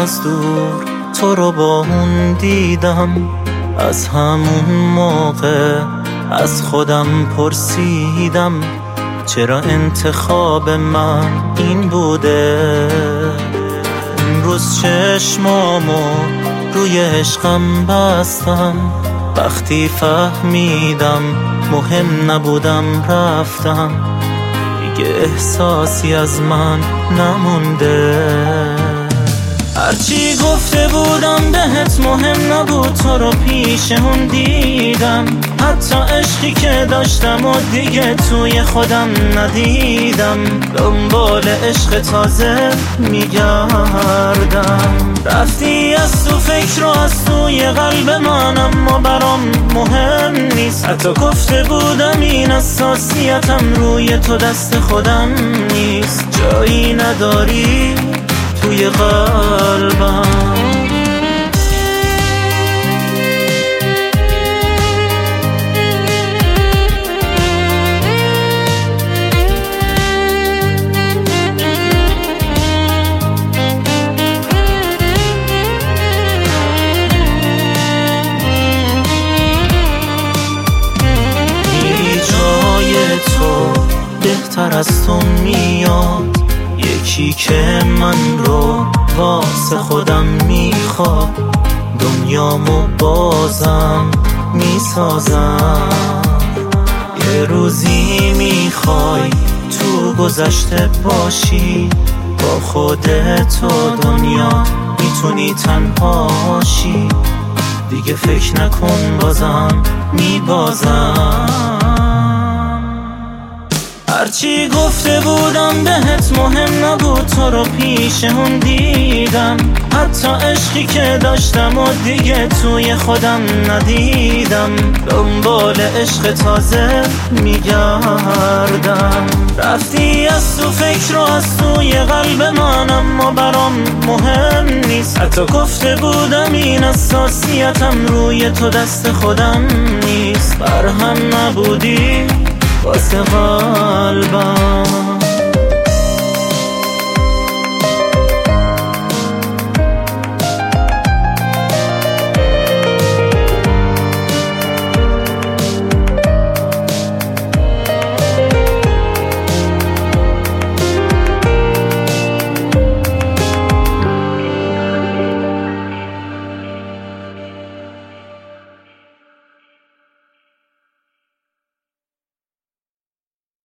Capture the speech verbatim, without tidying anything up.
از دور تو رو با اون دیدم. از همون موقع از خودم پرسیدم چرا انتخاب من این بوده. امروز چشمامو روی عشقم بستم، وقتی فهمیدم مهم نبودم رفتم، دیگه احساسی از من نمونده. هرچی گفته بودم بهت مهم نبود، تو رو پیش اون دیدم. حتی عشقی که داشتم و دیگه توی خودم ندیدم. دنبال عشق تازه میگردم. رفتی از تو فکر و از توی قلب من، اما برام مهم نیست. حتی گفته بودم این حساسیتم روی تو دست خودم نیست. جایی نداری توی قلبم. بی جای تو بهتر از تو میاد، یکی که من رو واسه خودم میخواد. دنیامو بازم میسازم. یه روزی میخوای تو گذشته باشی، با خودت و دنیا میتونی تنهاشی. دیگه فکر نکن بازم میبازم. هرچی گفته بودم بهت مهم نبود، تو رو پیش اون دیدم. حتی عشقی که داشتم و دیگه توی خودم ندیدم. دنبال عشق تازه میگردم. رفتی از تو فکر و از توی قلب من، اما برام مهم نیست. حتی گفته بودم این حساسیتم روی تو دست خودم نیست. بر هم نبودی واسه قلبم.